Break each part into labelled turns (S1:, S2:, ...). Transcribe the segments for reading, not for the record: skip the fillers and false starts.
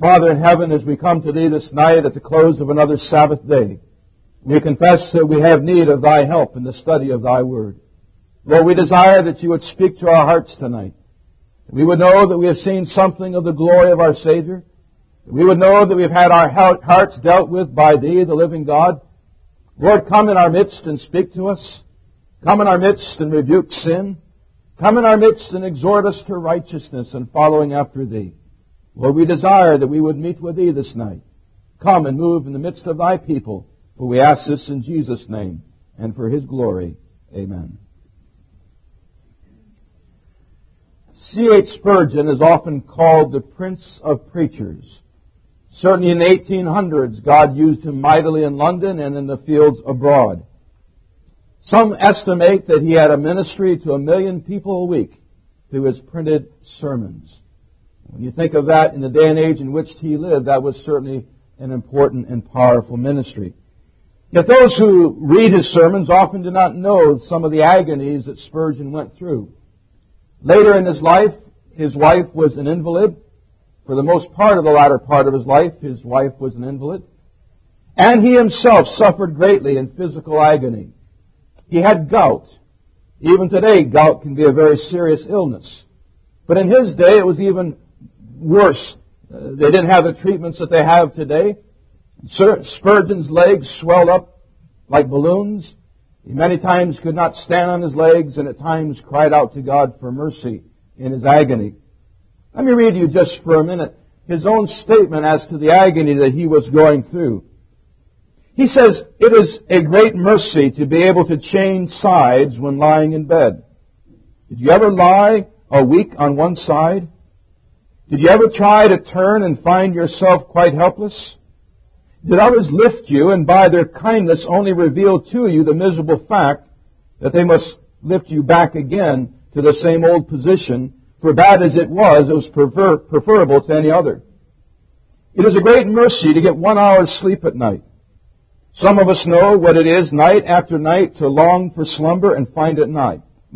S1: Father in heaven, as we come to Thee this night at the close of another Sabbath day, we confess that we have need of Thy help in the study of Thy Word. Lord, we desire that You would speak to our hearts tonight. We would know that we have seen something of the glory of our Savior. We would know that we've had our hearts dealt with by Thee, the living God. Lord, come in our midst and speak to us. Come in our midst and rebuke sin. Come in our midst and exhort us to righteousness and following after Thee. Lord, we desire that we would meet with Thee this night. Come and move in the midst of Thy people, for we ask this in Jesus' name and for His glory. Amen. C.H. Spurgeon is often called the Prince of Preachers. Certainly in the 1800s, God used him mightily in London and in the fields abroad. Some estimate that he had a ministry to 1 million people a week through his printed sermons. When you think of that in the day and age in which he lived, that was certainly an important and powerful ministry. Yet those who read his sermons often do not know some of the agonies that Spurgeon went through. Later in his life, his wife was an invalid. For the most part of the latter part of his life, his wife was an invalid. And he himself suffered greatly in physical agony. He had gout. Even today, gout can be a very serious illness. But in his day, it was even worse. They didn't have the treatments that they have today. Spurgeon's legs swelled up like balloons. He many times could not stand on his legs and at times cried out to God for mercy in his agony. Let me read you just for a minute his own statement as to the agony that he was going through. He says, "It is a great mercy to be able to change sides when lying in bed. Did you ever lie a week on one side? Did you ever try to turn and find yourself quite helpless? Did others lift you and by their kindness only reveal to you the miserable fact that they must lift you back again to the same old position? For bad as it was preferable to any other. It is a great mercy to get 1 hour's sleep at night. Some of us know what it is night after night to long for slumber and find it not.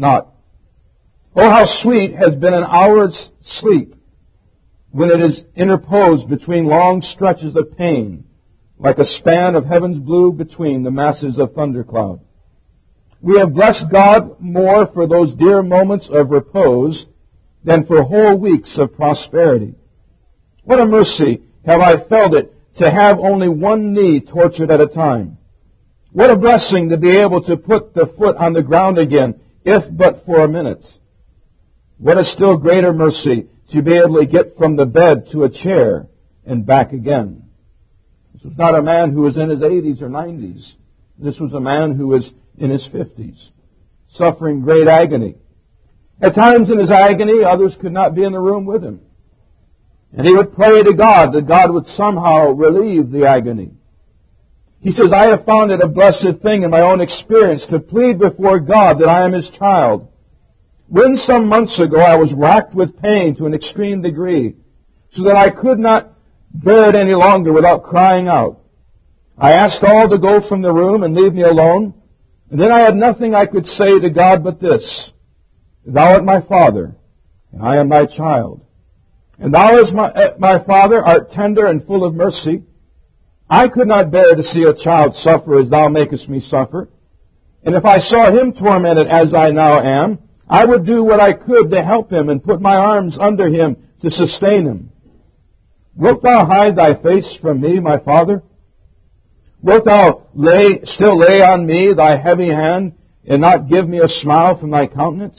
S1: Oh, how sweet has been an hour's sleep when it is interposed between long stretches of pain, like a span of heaven's blue between the masses of thundercloud. We have blessed God more for those dear moments of repose than for whole weeks of prosperity. What a mercy have I felt it to have only one knee tortured at a time. What a blessing to be able to put the foot on the ground again, if but for a minute. What a still greater mercy to be able to get from the bed to a chair and back again." This was not a man who was in his 80s or 90s. This was a man who was in his 50s, suffering great agony. At times in his agony, others could not be in the room with him. And he would pray to God that God would somehow relieve the agony. He says, "I have found it a blessed thing in my own experience to plead before God that I am His child. When some months ago I was racked with pain to an extreme degree, so that I could not bear it any longer without crying out. I asked all to go from the room and leave me alone, and then I had nothing I could say to God but this: Thou art my Father, and I am thy child. And Thou as my Father art tender and full of mercy. I could not bear to see a child suffer as Thou makest me suffer. And if I saw him tormented as I now am, I would do what I could to help him and put my arms under him to sustain him. Wilt Thou hide Thy face from me, my Father? Wilt Thou still lay on me Thy heavy hand and not give me a smile from Thy countenance?"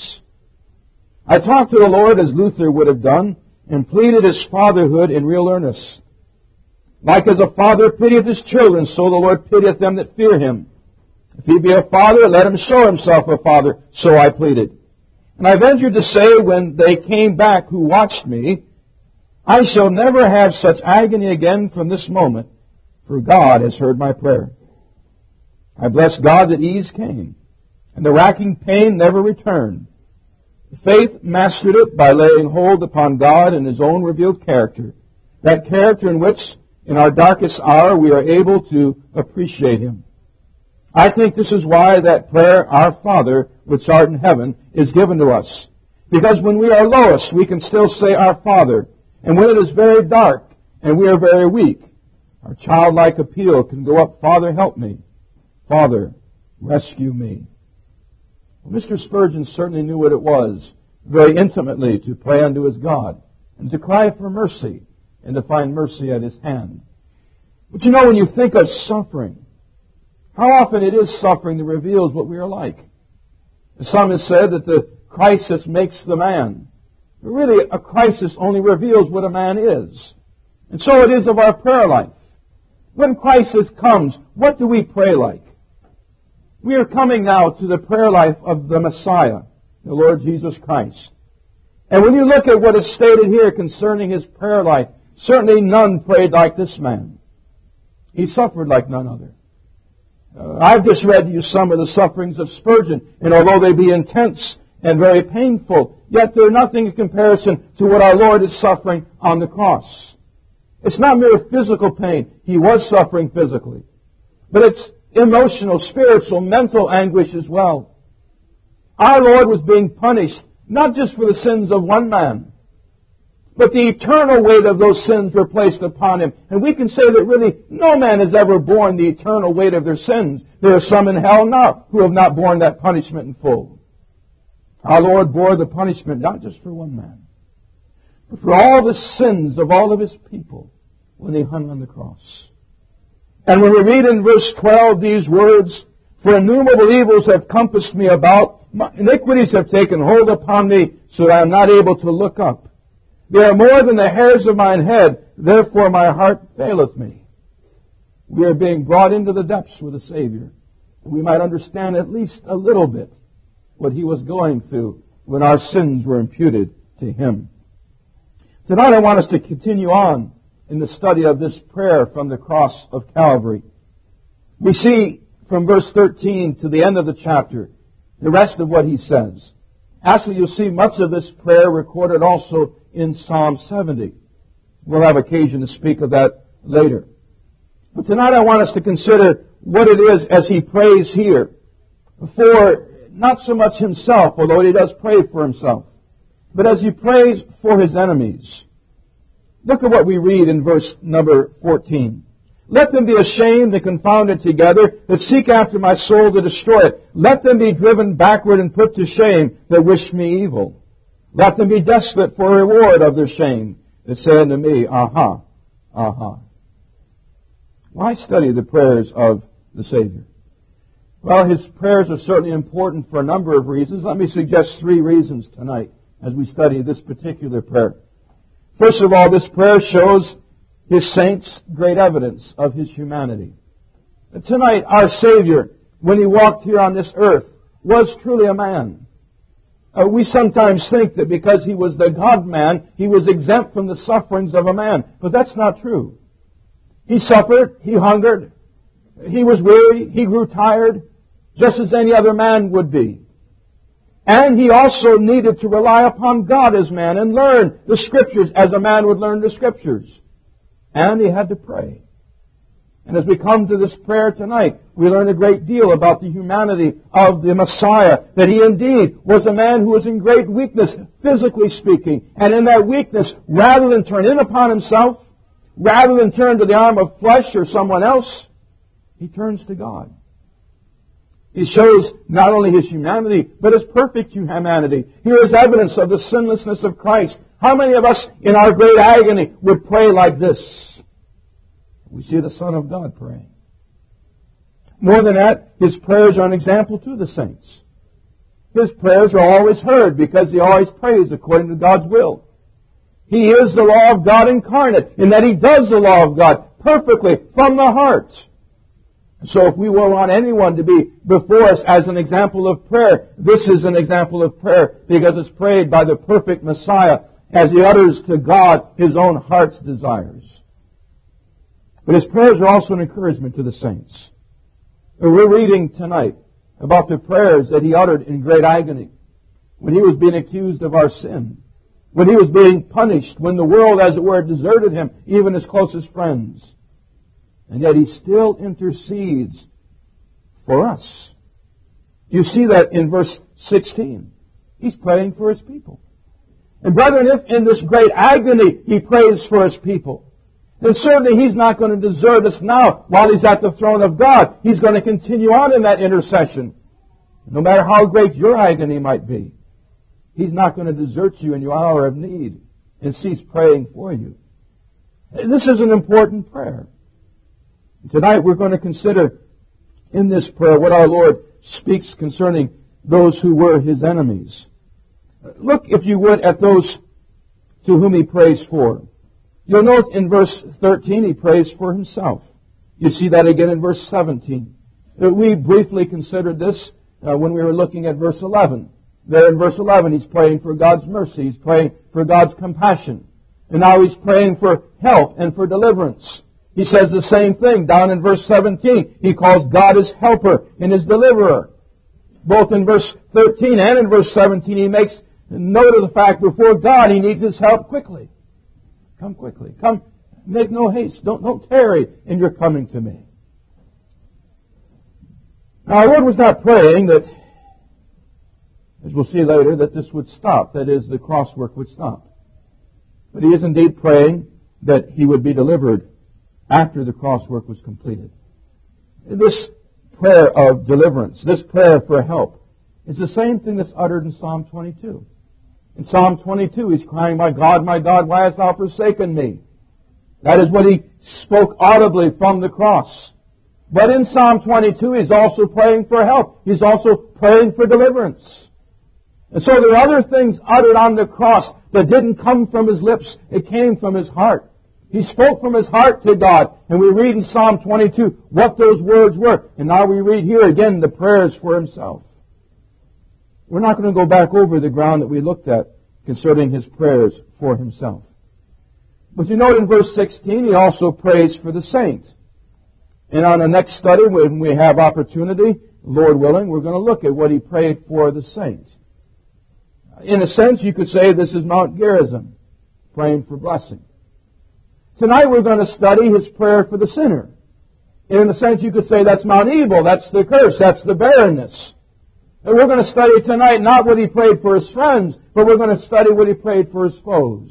S1: I talked to the Lord as Luther would have done and pleaded His fatherhood in real earnest. Like as a father pitieth his children, so the Lord pitieth them that fear Him. If He be a father, let Him show Himself a father, so I pleaded. And I ventured to say when they came back who watched me, I shall never have such agony again from this moment, for God has heard my prayer. I bless God that ease came, and the racking pain never returned. Faith mastered it by laying hold upon God and His own revealed character, that character in which, in our darkest hour, we are able to appreciate Him. I think this is why that prayer, Our Father, which art in heaven, is given to us. Because when we are lowest, we can still say, Our Father. And when it is very dark, and we are very weak. Our childlike appeal can go up, Father, help me. Father, rescue me. Well, Mr. Spurgeon certainly knew what it was very intimately to pray unto his God and to cry for mercy and to find mercy at his hand. But you know, when you think of suffering, how often it is suffering that reveals what we are like. Some have said that the crisis makes the man. But really, a crisis only reveals what a man is. And so it is of our prayer life. When crisis comes, what do we pray like? We are coming now to the prayer life of the Messiah, the Lord Jesus Christ. And when you look at what is stated here concerning His prayer life, certainly none prayed like this man. He suffered like none other. I've just read to you some of the sufferings of Spurgeon, and although they be intense and very painful, yet they're nothing in comparison to what our Lord is suffering on the cross. It's not mere physical pain. He was suffering physically. But it's emotional, spiritual, mental anguish as well. Our Lord was being punished, not just for the sins of one man, but the eternal weight of those sins were placed upon Him. And we can say that really no man has ever borne the eternal weight of their sins. There are some in hell now who have not borne that punishment in full. Our Lord bore the punishment not just for one man, but for all the sins of all of His people when He hung on the cross. And when we read in verse 12 these words, "For innumerable evils have compassed me about, my iniquities have taken hold upon me, so that I am not able to look up. They are more than the hairs of mine head, therefore my heart faileth me." We are being brought into the depths with the Savior. We might understand at least a little bit what He was going through when our sins were imputed to Him. Tonight I want us to continue on in the study of this prayer from the cross of Calvary. We see from verse 13 to the end of the chapter the rest of what he says. Actually, you'll see much of this prayer recorded also in Psalm 70. We'll have occasion to speak of that later. But tonight I want us to consider what it is as he prays here for not so much himself, although he does pray for himself, but as he prays for his enemies. Look at what we read in verse number 14. "Let them be ashamed and confounded together that seek after my soul to destroy it. Let them be driven backward and put to shame that wish me evil. Let them be desolate for a reward of their shame that say unto me, Aha, aha." Why study the prayers of the Savior? Well, his prayers are certainly important for a number of reasons. Let me suggest 3 reasons tonight as we study this particular prayer. First of all, this prayer shows His saints great evidence of His humanity. And tonight, our Savior, when He walked here on this earth, was truly a man. We sometimes think that because He was the God-man, He was exempt from the sufferings of a man. But that's not true. He suffered, He hungered, He was weary, He grew tired, just as any other man would be. And He also needed to rely upon God as man and learn the Scriptures as a man would learn the Scriptures. And He had to pray. And as we come to this prayer tonight, we learn a great deal about the humanity of the Messiah, that He indeed was a man who was in great weakness, physically speaking. And in that weakness, rather than turn in upon Himself, rather than turn to the arm of flesh or someone else, He turns to God. He shows not only His humanity, but His perfect humanity. Here is evidence of the sinlessness of Christ. How many of us in our great agony would pray like this? We see the Son of God praying. More than that, His prayers are an example to the saints. His prayers are always heard because He always prays according to God's will. He is the law of God incarnate in that He does the law of God perfectly from the heart. So if we will want anyone to be before us as an example of prayer, this is an example of prayer because it's prayed by the perfect Messiah as He utters to God His own heart's desires. But His prayers are also an encouragement to the saints. We're reading tonight about the prayers that He uttered in great agony when He was being accused of our sin, when He was being punished, when the world, as it were, deserted Him, even His closest friends. And yet He still intercedes for us. You see that in verse 16. He's praying for His people. And brethren, if in this great agony He prays for His people, then certainly He's not going to desert us now while He's at the throne of God. He's going to continue on in that intercession. No matter how great your agony might be, He's not going to desert you in your hour of need and cease praying for you. This is an important prayer. Tonight we're going to consider in this prayer what our Lord speaks concerning those who were His enemies. Look, if you would, at those to whom He prays for. You'll note in verse 13 He prays for Himself. You see that again in verse 17. We briefly considered this when we were looking at verse 11. There in verse 11 He's praying for God's mercy. He's praying for God's compassion. And now He's praying for help and for deliverance. He says the same thing down in verse 17. He calls God His helper and His deliverer. Both in verse 13 and in verse 17 He makes note of the fact before God He needs His help quickly. Come quickly. Come, make no haste. Don't tarry in your coming to me. Now our Lord was not praying that, as we'll see later, that this would stop. That is, the cross work would stop. But He is indeed praying that He would be delivered after the cross work was completed. This prayer of deliverance, this prayer for help, is the same thing that's uttered in Psalm 22. In Psalm 22, He's crying, my God, why hast thou forsaken me? That is what He spoke audibly from the cross. But in Psalm 22, He's also praying for help. He's also praying for deliverance. And so there are other things uttered on the cross that didn't come from His lips. It came from His heart. He spoke from His heart to God. And we read in Psalm 22 what those words were. And now we read here again the prayers for Himself. We're not going to go back over the ground that we looked at concerning His prayers for Himself. But you note in verse 16, He also prays for the saint. And on the next study, when we have opportunity, Lord willing, we're going to look at what He prayed for the saint. In a sense, you could say this is Mount Gerizim, praying for blessing. Tonight we're going to study His prayer for the sinner. In a sense, you could say that's Mount Ebal, that's the curse, that's the barrenness. And we're going to study tonight not what He prayed for His friends, but we're going to study what He prayed for His foes.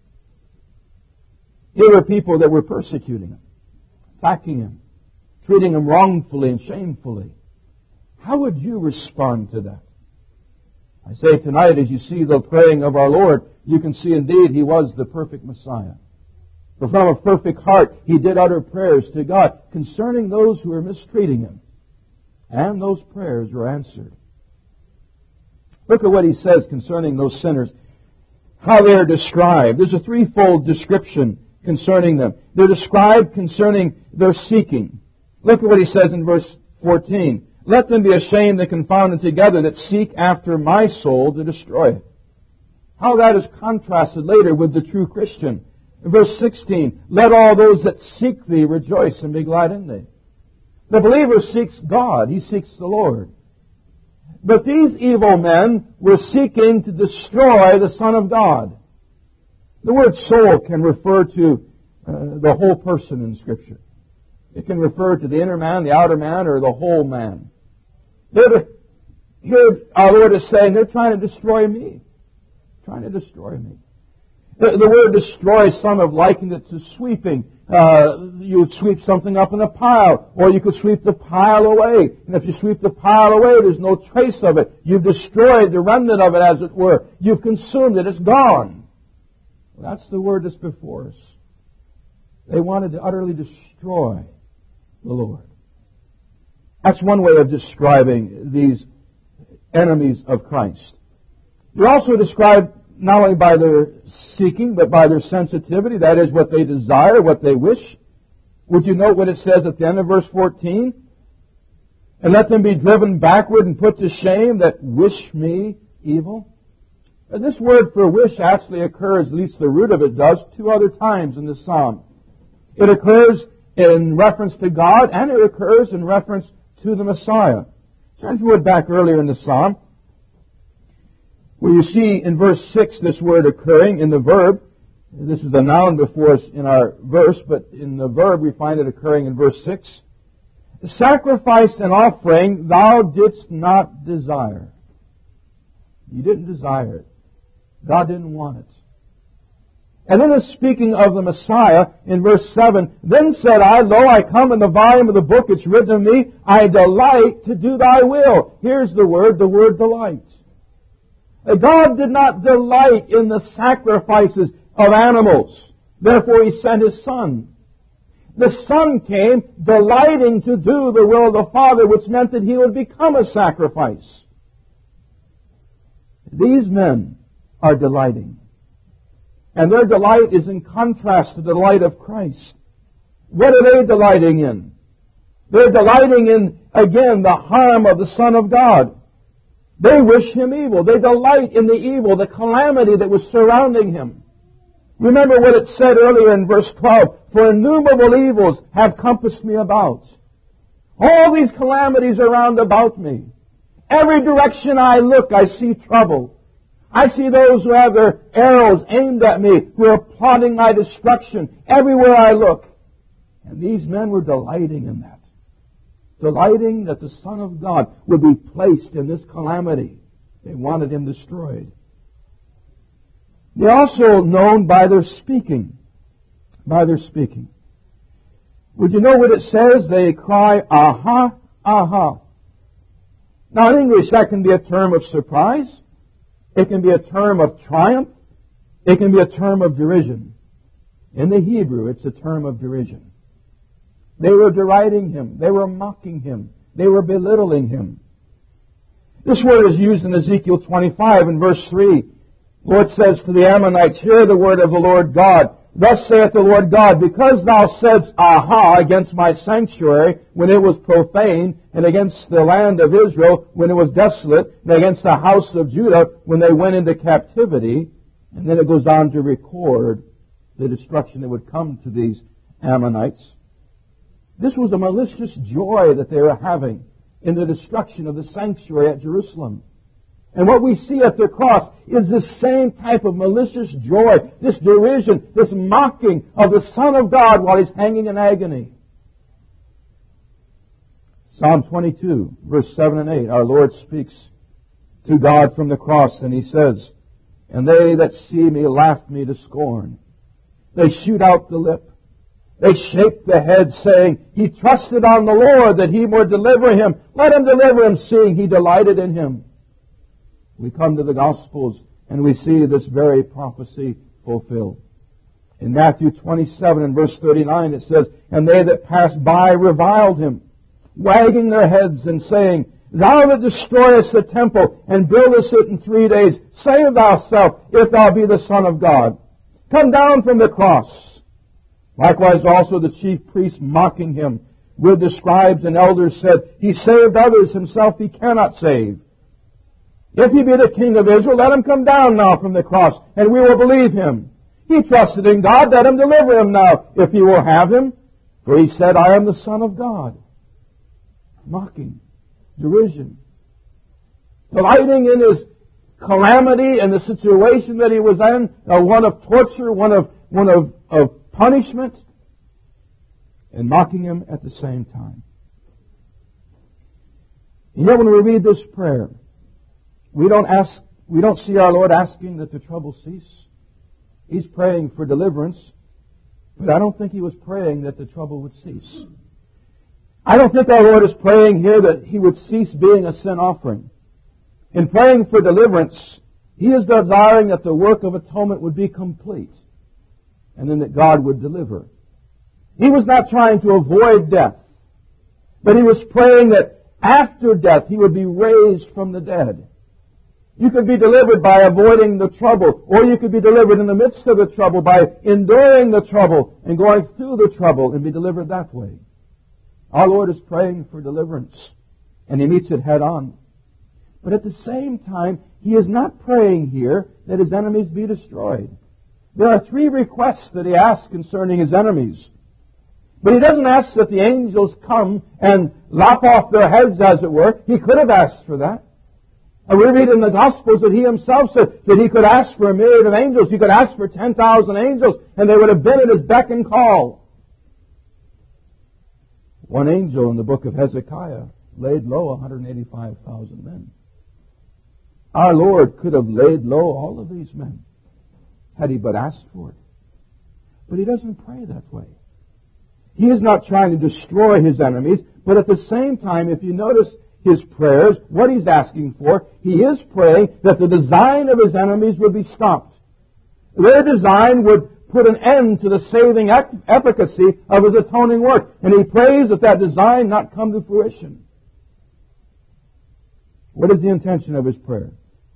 S1: Here were people that were persecuting Him, attacking Him, treating Him wrongfully and shamefully. How would you respond to that? I say tonight, as you see the praying of our Lord, you can see indeed He was the perfect Messiah. For from a perfect heart He did utter prayers to God concerning those who were mistreating Him. And those prayers were answered. Look at what He says concerning those sinners. How they are described. There's a threefold description concerning them. They're described concerning their seeking. Look at what He says in verse 14. Let them be ashamed and confounded together that seek after my soul to destroy it. How that is contrasted later with the true Christian. In verse 16, let all those that seek Thee rejoice and be glad in Thee. The believer seeks God. He seeks the Lord. But these evil men were seeking to destroy the Son of God. The word soul can refer to the whole person in Scripture. It can refer to the inner man, the outer man, or the whole man. Here our Lord is saying, they're trying to destroy me. Trying to destroy me. The word destroy, some have likened it to sweeping. You would sweep something up in a pile, or you could sweep the pile away. And if you sweep the pile away, there's no trace of it. You've destroyed the remnant of it, as it were. You've consumed it. It's gone. Well, that's the word that's before us. They wanted to utterly destroy the Lord. That's one way of describing these enemies of Christ. They're also described not only by their seeking, but by their sensitivity. That is, what they desire, what they wish. Would you note what it says at the end of verse 14? And let them be driven backward and put to shame that wish me evil. And this word for wish actually occurs, at least the root of it does, 2 other times in this psalm. It occurs in reference to God, and it occurs in reference to the Messiah. Turn if you would back earlier in the psalm, where you see in verse 6 this word occurring in the verb. This is a noun before us in our verse, but in the verb we find it occurring in verse 6. Sacrifice and offering thou didst not desire. You didn't desire it. God didn't want it. And then it's speaking of the Messiah in verse 7, Then said I, Lo, I come in the volume of the book, it's written of me, I delight to do thy will. Here's the word delight. God did not delight in the sacrifices of animals. Therefore He sent His Son. The Son came delighting to do the will of the Father, which meant that He would become a sacrifice. These men are delighting. And their delight is in contrast to the delight of Christ. What are they delighting in? They're delighting in, again, the harm of the Son of God. They wish Him evil. They delight in the evil, the calamity that was surrounding Him. Remember what it said earlier in verse 12, For innumerable evils have compassed me about. All these calamities are round about me. Every direction I look, I see trouble. I see those who have their arrows aimed at me, who are plotting my destruction everywhere I look. And these men were delighting in that. Delighting that the Son of God would be placed in this calamity. They wanted Him destroyed. They're also known by their speaking. By their speaking. Would you know what it says? They cry, Aha, aha. Now in English that can be a term of surprise. It can be a term of triumph. It can be a term of derision. In the Hebrew, it's a term of derision. They were deriding Him. They were mocking Him. They were belittling Him. This word is used in Ezekiel 25 in verse 3. The Lord says to the Ammonites, Hear the word of the Lord God. Thus saith the Lord God, Because thou saidst, Aha, against my sanctuary when it was profane, and against the land of Israel when it was desolate, and against the house of Judah when they went into captivity. And then it goes on to record the destruction that would come to these Ammonites. This was a malicious joy that they were having in the destruction of the sanctuary at Jerusalem. And what we see at the cross is this same type of malicious joy, this derision, this mocking of the Son of God while He's hanging in agony. Psalm 22, verse 7 and 8, our Lord speaks to God from the cross, and He says, And they that see me laugh me to scorn. They shoot out the lip. They shake the head, saying, He trusted on the Lord that He would deliver him. Let Him deliver him, seeing He delighted in him. We come to the Gospels and we see this very prophecy fulfilled. In Matthew 27 and verse 39 it says, And they that passed by reviled Him, wagging their heads and saying, Thou that destroyest the temple and buildest it in 3 days, save thyself, if thou be the Son of God. Come down from the cross. Likewise also the chief priests mocking Him with the scribes and elders said, He saved others, Himself He cannot save. If He be the King of Israel, let Him come down now from the cross, and we will believe Him. He trusted in God, let Him deliver him now, if He will have him. For He said, I am the Son of God. Mocking, derision, delighting in His calamity and the situation that He was in, one of torture, one of punishment, and mocking Him at the same time. You know, when we read this prayer, we don't see our Lord asking that the trouble cease. He's praying for deliverance, but I don't think He was praying that the trouble would cease. I don't think our Lord is praying here that He would cease being a sin offering. In praying for deliverance, He is desiring that the work of atonement would be complete, and then that God would deliver. He was not trying to avoid death, but He was praying that after death He would be raised from the dead. You could be delivered by avoiding the trouble, or you could be delivered in the midst of the trouble by enduring the trouble and going through the trouble and be delivered that way. Our Lord is praying for deliverance, and He meets it head on. But at the same time, He is not praying here that His enemies be destroyed. There are 3 requests that He asks concerning His enemies. But He doesn't ask that the angels come and lop off their heads, as it were. He could have asked for that. And we read in the Gospels that He Himself said that He could ask for a myriad of angels. He could ask for 10,000 angels, and they would have been at His beck and call. One angel in the book of Hezekiah laid low 185,000 men. Our Lord could have laid low all of these men had He but asked for it. But he doesn't pray that way. He is not trying to destroy his enemies, but at the same time, if you notice his prayers, what he's asking for, he is praying that the design of his enemies would be stopped. Their design would put an end to the saving efficacy of his atoning work. And he prays that that design not come to fruition. What is the intention of his prayer?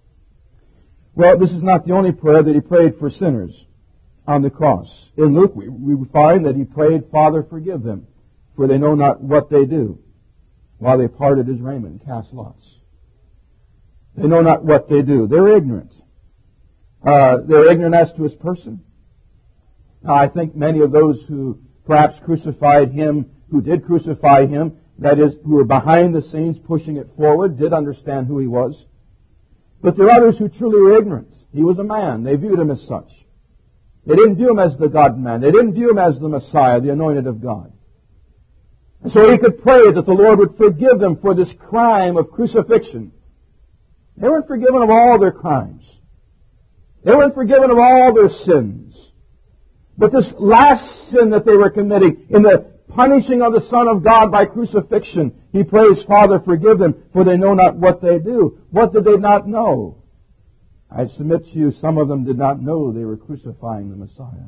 S1: Well, this is not the only prayer that he prayed for sinners on the cross. In Luke, we find that he prayed, Father, forgive them, for they know not what they do, while they parted his raiment and cast lots. They know not what they do. They're ignorant. They're ignorant as to his person. Now, I think many of those who perhaps crucified him, who did crucify him, that is, who were behind the scenes pushing it forward, did understand who he was. But there are others who truly were ignorant. He was a man. They viewed him as such. They didn't view him as the God-man. They didn't view him as the Messiah, the anointed of God. And so he could pray that the Lord would forgive them for this crime of crucifixion. They weren't forgiven of all their crimes. They weren't forgiven of all their sins. But this last sin that they were committing, in the punishing of the Son of God by crucifixion, he prays, Father, forgive them, for they know not what they do. What did they not know? I submit to you, some of them did not know they were crucifying the Messiah.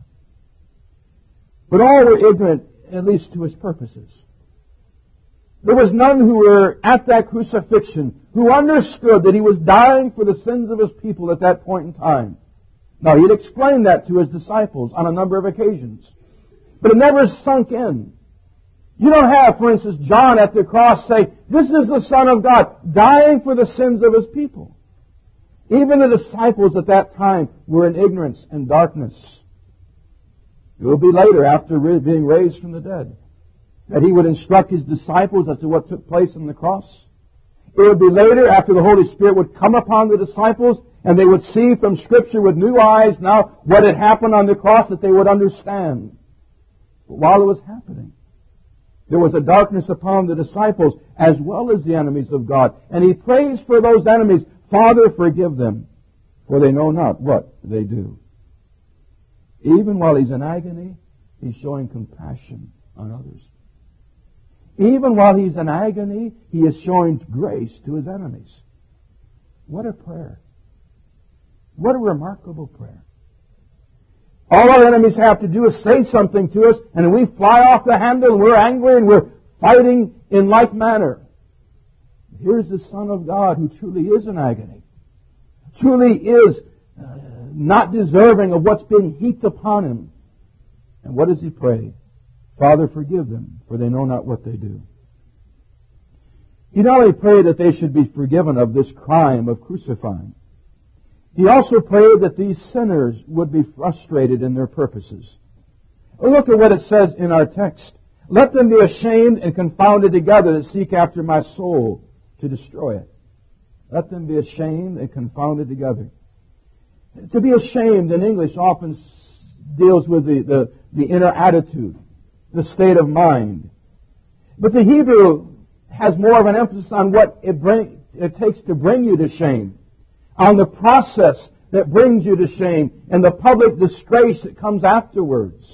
S1: But all were ignorant, at least to his purposes. There was none who were at that crucifixion who understood that he was dying for the sins of his people at that point in time. Now, he'd explained that to his disciples on a number of occasions. But it never sunk in. You don't have, for instance, John at the cross say, this is the Son of God, dying for the sins of his people. Even the disciples at that time were in ignorance and darkness. It will be later, after being raised from the dead, that he would instruct his disciples as to what took place on the cross. It would be later, after the Holy Spirit would come upon the disciples, and they would see from Scripture with new eyes now what had happened on the cross, that they would understand. But while it was happening, there was a darkness upon the disciples as well as the enemies of God. And he prays for those enemies, Father, forgive them, for they know not what they do. Even while he's in agony, he's showing compassion on others. Even while he's in agony, he is showing grace to his enemies. What a prayer. What a remarkable prayer. All our enemies have to do is say something to us, and we fly off the handle, and we're angry, and we're fighting in like manner. Here's the Son of God who truly is in agony, truly is not deserving of what's being heaped upon him. And what does he pray? Father, forgive them, for they know not what they do. He not only prayed that they should be forgiven of this crime of crucifying, he also prayed that these sinners would be frustrated in their purposes. Look at what it says in our text. Let them be ashamed and confounded together that seek after my soul to destroy it. Let them be ashamed and confounded together. To be ashamed in English often deals with the inner attitude, the state of mind. But the Hebrew has more of an emphasis on what it takes to bring you to shame, on the process that brings you to shame, and the public disgrace that comes afterwards.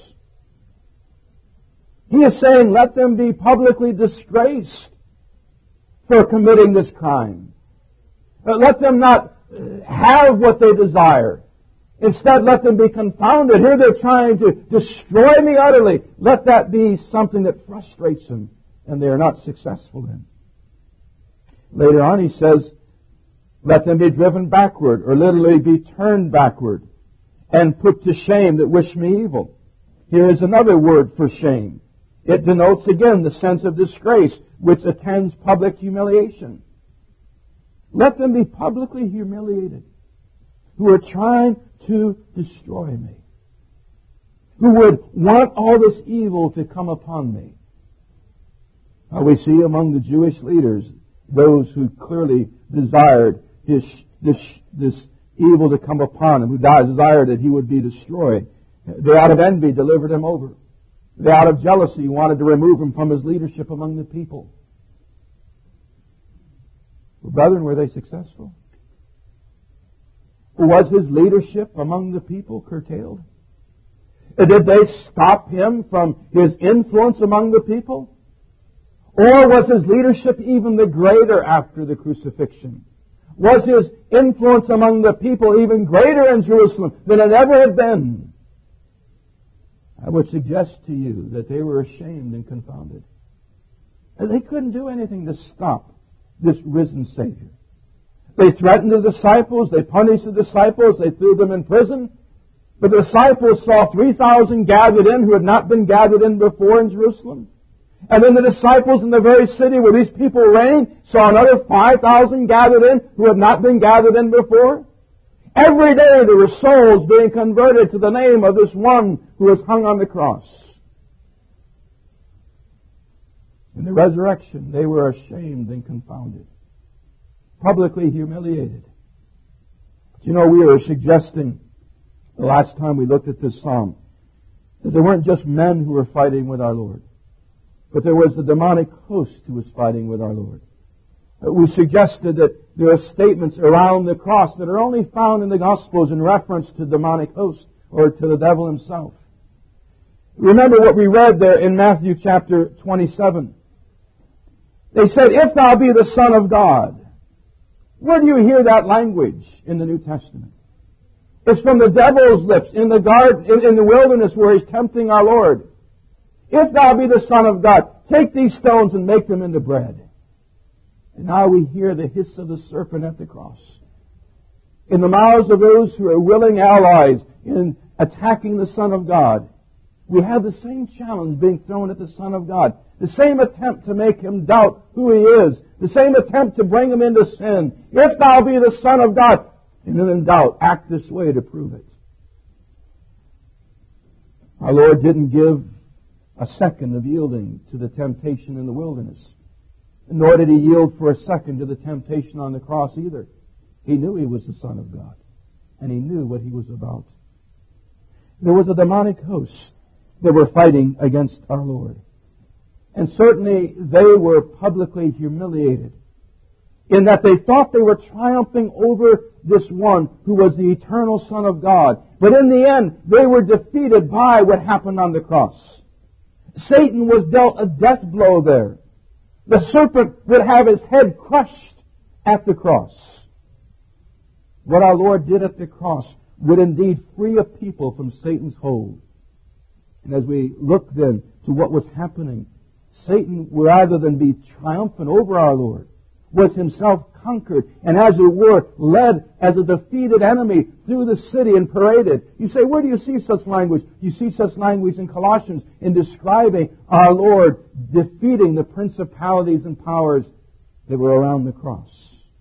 S1: He is saying, let them be publicly disgraced for committing this crime. Let them not have what they desire. Instead, let them be confounded. Here they're trying to destroy me utterly. Let that be something that frustrates them and they are not successful in. Later on he says, let them be driven backward, or literally be turned backward, and put to shame that wish me evil. Here is another word for shame. It denotes again the sense of disgrace which attends public humiliation. Let them be publicly humiliated, who are trying to destroy me, who would want all this evil to come upon me. Now we see among the Jewish leaders those who clearly desired this evil to come upon him, who desired that he would be destroyed. They out of envy delivered him over. They out of jealousy wanted to remove him from his leadership among the people. Well, brethren, were they successful? Was his leadership among the people curtailed? Did they stop him from his influence among the people? Or was his leadership even the greater after the crucifixion? Was his influence among the people even greater in Jerusalem than it ever had been? I would suggest to you that they were ashamed and confounded. They couldn't do anything to stop this risen Savior. They threatened the disciples, they punished the disciples, they threw them in prison. But the disciples saw 3,000 gathered in who had not been gathered in before in Jerusalem. And then the disciples in the very city where these people reigned saw another 5,000 gathered in who had not been gathered in before. Every day there were souls being converted to the name of this one who was hung on the cross. In the resurrection, they were ashamed and confounded, publicly humiliated. But you know, we were suggesting the last time we looked at this psalm that there weren't just men who were fighting with our Lord, but there was the demonic host who was fighting with our Lord. We suggested that there are statements around the cross that are only found in the Gospels in reference to the demonic host or to the devil himself. Remember what we read there in Matthew chapter 27. They said, "If thou be the Son of God." Where do you hear that language in the New Testament? It's from the devil's lips in the garden, in the wilderness where he's tempting our Lord. "If thou be the Son of God, take these stones and make them into bread." And now we hear the hiss of the serpent at the cross. In the mouths of those who are willing allies in attacking the Son of God, we have the same challenge being thrown at the Son of God. The same attempt to make him doubt who he is. The same attempt to bring him into sin. "If thou be the Son of God," and then in doubt, act this way to prove it. Our Lord didn't give a second of yielding to the temptation in the wilderness. Nor did he yield for a second to the temptation on the cross either. He knew he was the Son of God. And he knew what he was about. There was a demonic host that were fighting against our Lord. And certainly they were publicly humiliated in that they thought they were triumphing over this one who was the eternal Son of God. But in the end, they were defeated by what happened on the cross. Satan was dealt a death blow there. The serpent would have his head crushed at the cross. What our Lord did at the cross would indeed free a people from Satan's hold. And as we look then to what was happening, Satan, rather than be triumphant over our Lord, was himself conquered and, as it were, led as a defeated enemy through the city and paraded. You say, where do you see such language? You see such language in Colossians in describing our Lord defeating the principalities and powers that were around the cross.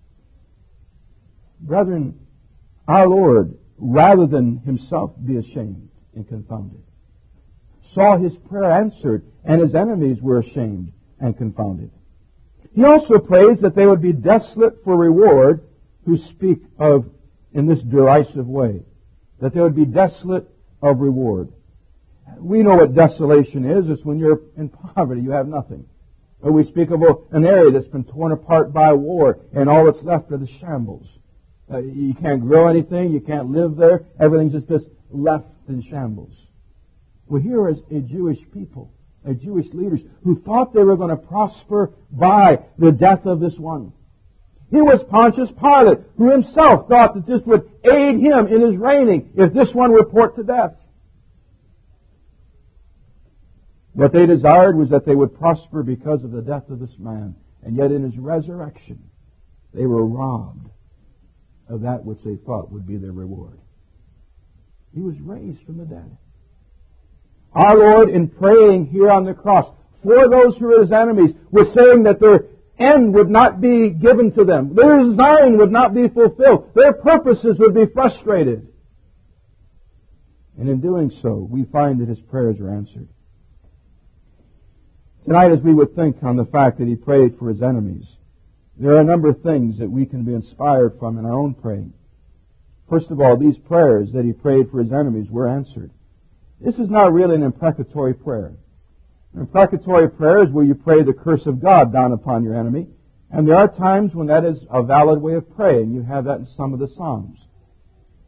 S1: Brethren, our Lord, rather than himself be ashamed and confounded, saw his prayer answered, and his enemies were ashamed and confounded. He also prays that they would be desolate for reward who speak of in this derisive way, that they would be desolate of reward. We know what desolation is. It's when you're in poverty, you have nothing. Or we speak of an area that's been torn apart by war, and all that's left are the shambles. You can't grow anything, you can't live there, everything's just left in shambles. Well, here is a Jewish people, a Jewish leaders, who thought they were going to prosper by the death of this one. He was Pontius Pilate, who himself thought that this would aid him in his reigning if this one were put to death. What they desired was that they would prosper because of the death of this man. And yet in his resurrection, they were robbed of that which they thought would be their reward. He was raised from the dead. Our Lord, in praying here on the cross for those who are his enemies, was saying that their end would not be given to them. Their design would not be fulfilled. Their purposes would be frustrated. And in doing so, we find that his prayers are answered. Tonight, as we would think on the fact that he prayed for his enemies, there are a number of things that we can be inspired from in our own praying. First of all, these prayers that he prayed for his enemies were answered. This is not really an imprecatory prayer. An imprecatory prayer is where you pray the curse of God down upon your enemy. And there are times when that is a valid way of praying. You have that in some of the Psalms.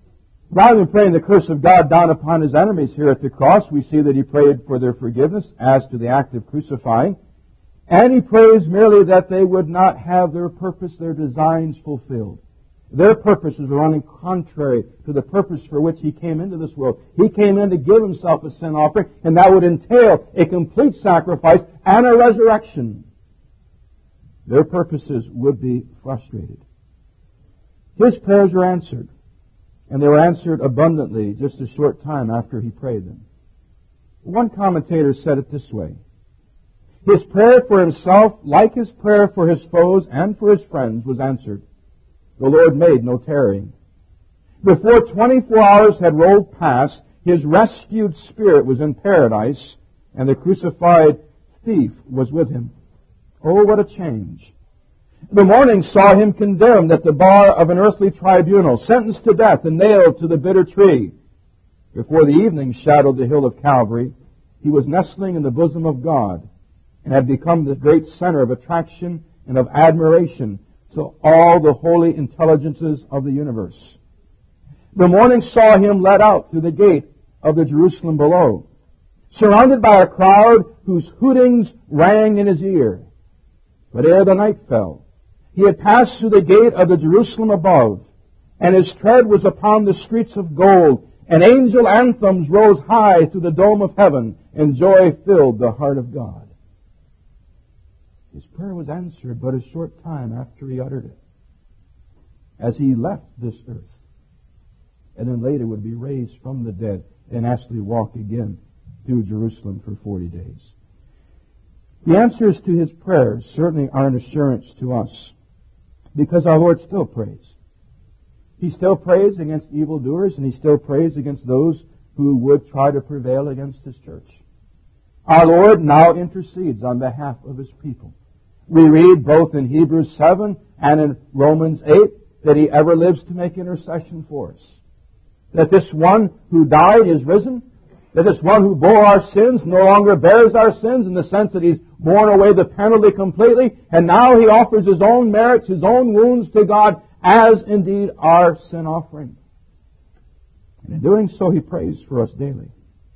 S1: Rather than praying the curse of God down upon his enemies here at the cross, we see that he prayed for their forgiveness as to the act of crucifying. And he prays merely that they would not have their purpose, their designs fulfilled. Their purposes are running contrary to the purpose for which he came into this world. He came in to give himself a sin offering, and that would entail a complete sacrifice and a resurrection. Their purposes would be frustrated. His prayers were answered, and they were answered abundantly just a short time after he prayed them. One commentator said it this way: his prayer for himself, like his prayer for his foes and for his friends, was answered. The Lord made no tarrying. Before 24 hours had rolled past, his rescued spirit was in paradise, and the crucified thief was with him. Oh, what a change! The morning saw him condemned at the bar of an earthly tribunal, sentenced to death and nailed to the bitter tree. Before the evening shadowed the hill of Calvary, he was nestling in the bosom of God and had become the great center of attraction and of admiration to all the holy intelligences of the universe. The morning saw him led out through the gate of the Jerusalem below, surrounded by a crowd whose hootings rang in his ear. But ere the night fell, he had passed through the gate of the Jerusalem above, and his tread was upon the streets of gold, and angel anthems rose high through the dome of heaven, and joy filled the heart of God. His prayer was answered but a short time after he uttered it, as he left this earth, and then later would be raised from the dead and actually walk again through Jerusalem for 40 days. The answers to his prayers certainly are an assurance to us, because our Lord still prays. He still prays against evildoers, and he still prays against those who would try to prevail against his church. Our Lord now intercedes on behalf of his people. We read both in Hebrews 7 and in Romans 8 that he ever lives to make intercession for us. That this one who died is risen. That this one who bore our sins no longer bears our sins, in the sense that he's borne away the penalty completely, and now he offers his own merits, his own wounds to God as indeed our sin offering. And in doing so, he prays for us daily.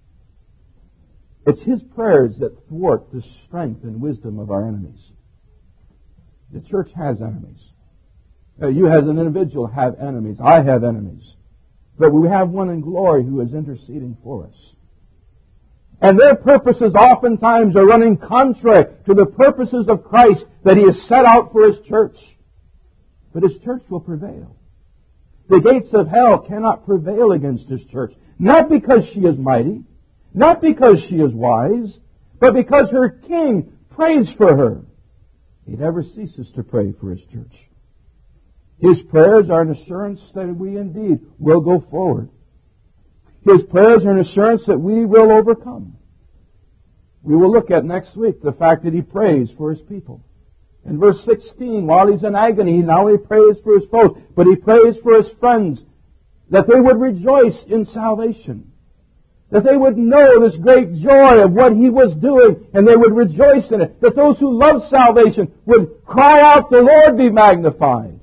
S1: It's his prayers that thwart the strength and wisdom of our enemies. The church has enemies. You as an individual have enemies. I have enemies. But we have one in glory who is interceding for us. And their purposes oftentimes are running contrary to the purposes of Christ that he has set out for his church. But his church will prevail. The gates of hell cannot prevail against his church. Not because she is mighty, not because she is wise, but because her King prays for her. He never ceases to pray for his church. His prayers are an assurance that we indeed will go forward. His prayers are an assurance that we will overcome. We will look at next week the fact that he prays for his people. In verse 16, while he's in agony, he not only prays for his foes, but he prays for his friends, that they would rejoice in salvation. That they would know this great joy of what he was doing, and they would rejoice in it. That those who love salvation would cry out, "The Lord be magnified."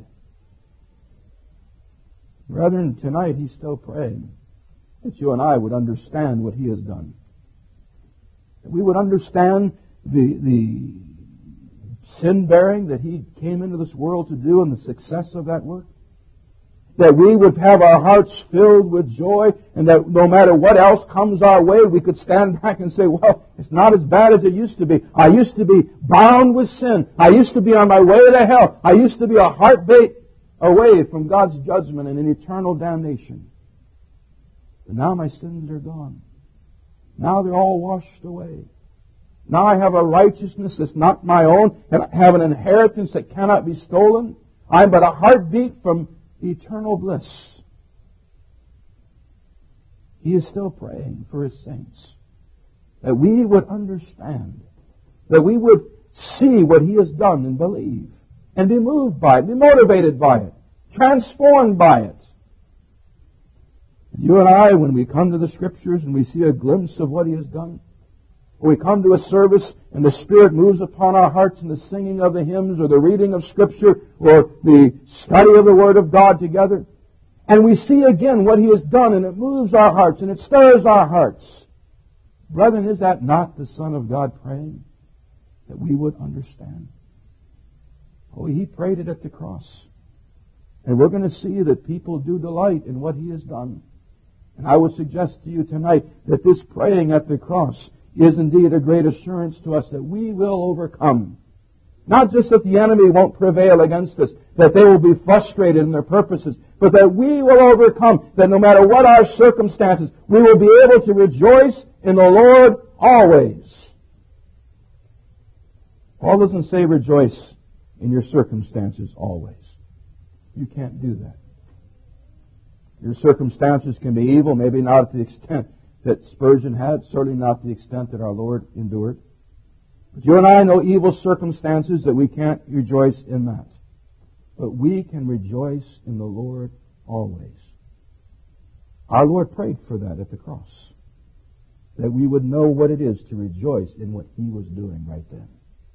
S1: Brethren, tonight he's still praying that you and I would understand what he has done. That we would understand the sin-bearing that he came into this world to do and the success of that work. That we would have our hearts filled with joy, and that no matter what else comes our way, we could stand back and say, well, it's not as bad as it used to be. I used to be bound with sin. I used to be on my way to hell. I used to be a heartbeat away from God's judgment and an eternal damnation. But now my sins are gone. Now they're all washed away. Now I have a righteousness that's not my own, and I have an inheritance that cannot be stolen. I'm but a heartbeat from eternal bliss. He is still praying for his saints, that we would understand, that we would see what he has done and believe, and be moved by it, be motivated by it, transformed by it. You and I, when we come to the Scriptures and we see a glimpse of what he has done, or we come to a service and the Spirit moves upon our hearts in the singing of the hymns or the reading of Scripture or the study of the Word of God together, And we see again what He has done, and it moves our hearts, and it stirs our hearts. Brethren, is that not the Son of God praying? That we would understand. Oh, He prayed it at the cross. And we're going to see that people do delight in what He has done. And I would suggest to you tonight that this praying at the cross is indeed a great assurance to us that we will overcome. Not just that the enemy won't prevail against us, that they will be frustrated in their purposes, but that we will overcome, that no matter what our circumstances, we will be able to rejoice in the Lord always. Paul doesn't say rejoice in your circumstances always. You can't do that. Your circumstances can be evil, maybe not at the extent that Spurgeon had, certainly not the extent that our Lord endured. But you and I know evil circumstances that we can't rejoice in that. But we can rejoice in the Lord always. Our Lord prayed for that at the cross. That we would know what it is to rejoice in what He was doing right then.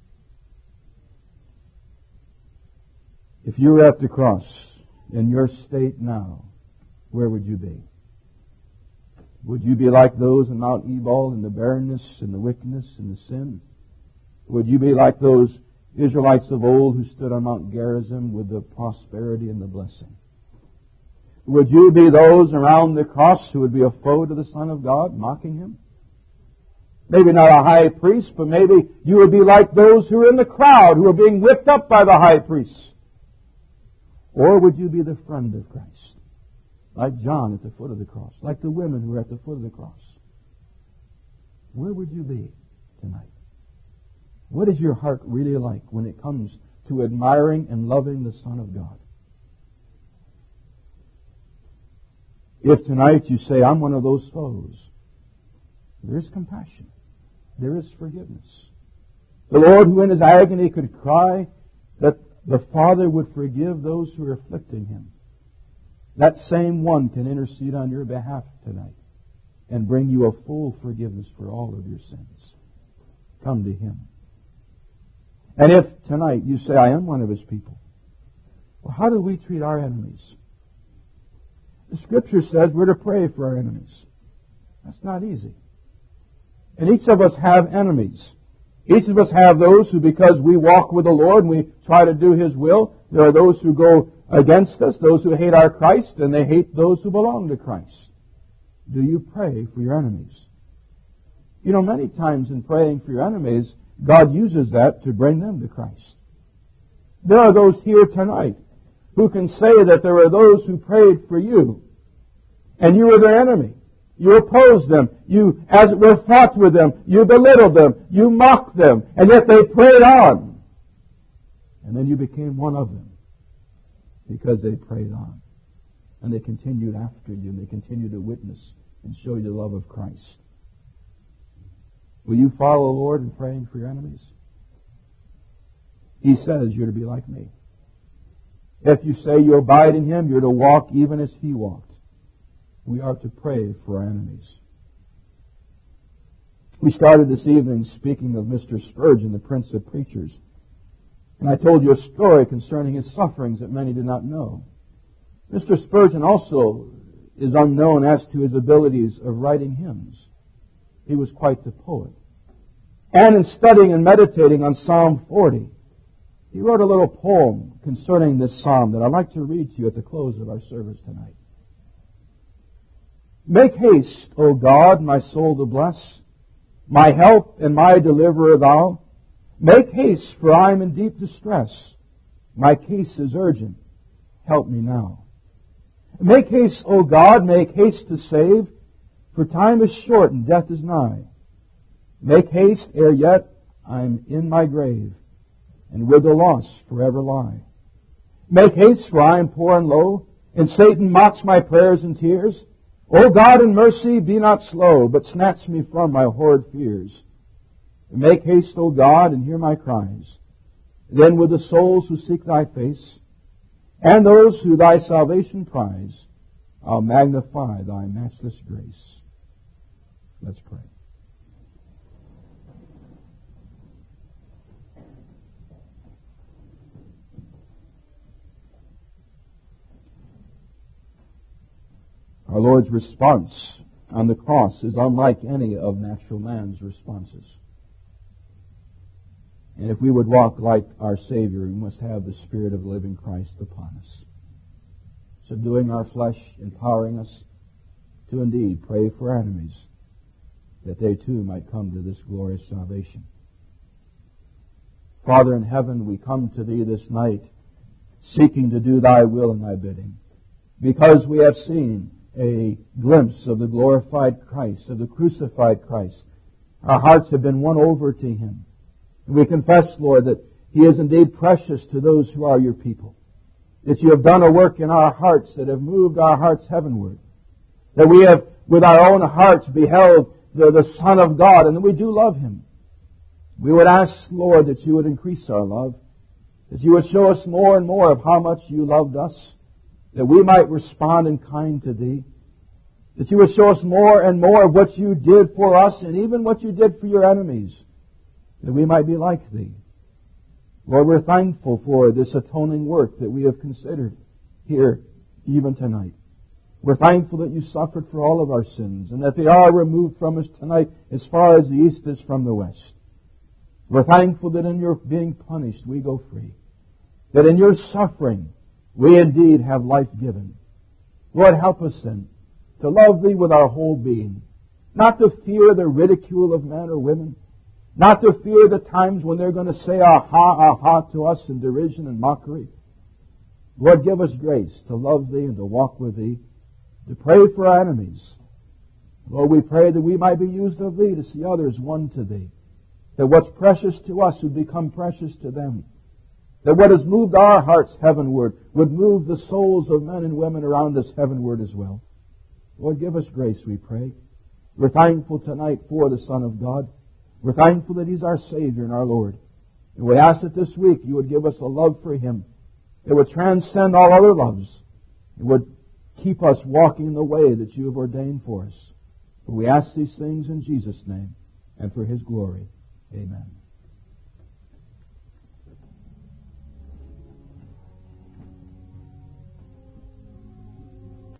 S1: If you were at the cross in your state now, where would you be? Would you be like those in Mount Ebal in the barrenness and the wickedness and the sin? Would you be like those Israelites of old who stood on Mount Gerizim with the prosperity and the blessing? Would you be those around the cross who would be a foe to the Son of God, mocking Him? Maybe not a high priest, but maybe you would be like those who are in the crowd, who are being whipped up by the high priest. Or would you be the friend of Christ? Like John at the foot of the cross. Like the women who are at the foot of the cross. Where would you be tonight? What is your heart really like when it comes to admiring and loving the Son of God? If tonight you say, I'm one of those foes, there is compassion. There is forgiveness. The Lord, who in His agony could cry that the Father would forgive those who are afflicting Him, that same one can intercede on your behalf tonight and bring you a full forgiveness for all of your sins. Come to Him. And if tonight you say, I am one of His people, well, how do we treat our enemies? The Scripture says we're to pray for our enemies. That's not easy. And each of us have enemies. Each of us have those who, because we walk with the Lord and we try to do His will, there are those who go against us, those who hate our Christ, and they hate those who belong to Christ. Do you pray for your enemies? You know, many times in praying for your enemies, God uses that to bring them to Christ. There are those here tonight who can say that there are those who prayed for you, and you were their enemy. You opposed them. You, as it were, fought with them. You belittled them. You mocked them. And yet they prayed on. And then you became one of them because they prayed on. And they continued after you. And they continued to witness and show you the love of Christ. Will you follow the Lord in praying for your enemies? He says you're to be like me. If you say you abide in Him, you're to walk even as He walked. We are to pray for our enemies. We started this evening speaking of Mr. Spurgeon, the Prince of Preachers. And I told you a story concerning his sufferings that many did not know. Mr. Spurgeon also is unknown as to his abilities of writing hymns. He was quite the poet. And in studying and meditating on Psalm 40, he wrote a little poem concerning this psalm that I'd like to read to you at the close of our service tonight. Make haste, O God, my soul to bless, my help and my deliverer Thou. Make haste, for I am in deep distress. My case is urgent. Help me now. Make haste, O God, make haste to save, for time is short and death is nigh. Make haste, ere yet I am in my grave, and with the lost forever lie. Make haste, for I am poor and low, and Satan mocks my prayers and tears. O God, in mercy, be not slow, but snatch me from my horrid fears. Make haste, O God, and hear my cries. Then with the souls who seek Thy face, and those who Thy salvation prize, I'll magnify Thy matchless grace. Let's pray. Our Lord's response on the cross is unlike any of natural man's responses. And if we would walk like our Savior, we must have the Spirit of the living Christ upon us, subduing our flesh, empowering us to indeed pray for our enemies, that they too might come to this glorious salvation. Father in heaven, we come to Thee this night, seeking to do Thy will and Thy bidding, because we have seen a glimpse of the glorified Christ, of the crucified Christ. Our hearts have been won over to Him. And we confess, Lord, that He is indeed precious to those who are Your people, that You have done a work in our hearts that have moved our hearts heavenward, that we have with our own hearts beheld the Son of God, and that we do love Him. We would ask, Lord, that You would increase our love, that You would show us more and more of how much You loved us, that we might respond in kind to Thee, that You would show us more and more of what You did for us and even what You did for Your enemies, that we might be like Thee. Lord, we're thankful for this atoning work that we have considered here even tonight. We're thankful that You suffered for all of our sins and that they are removed from us tonight as far as the east is from the west. We're thankful that in Your being punished we go free, that in Your suffering we indeed have life given. Lord, help us then to love Thee with our whole being, not to fear the ridicule of men or women, not to fear the times when they're going to say aha, aha to us in derision and mockery. Lord, give us grace to love Thee and to walk with Thee, to pray for our enemies. Lord, we pray that we might be used of Thee to see others won to Thee, that what's precious to us would become precious to them, that what has moved our hearts heavenward would move the souls of men and women around us heavenward as well. Lord, give us grace, we pray. We're thankful tonight for the Son of God. We're thankful that He's our Savior and our Lord. And we ask that this week You would give us a love for Him that would transcend all other loves. It would keep us walking in the way that You have ordained for us. For we ask these things in Jesus' name and for His glory. Amen.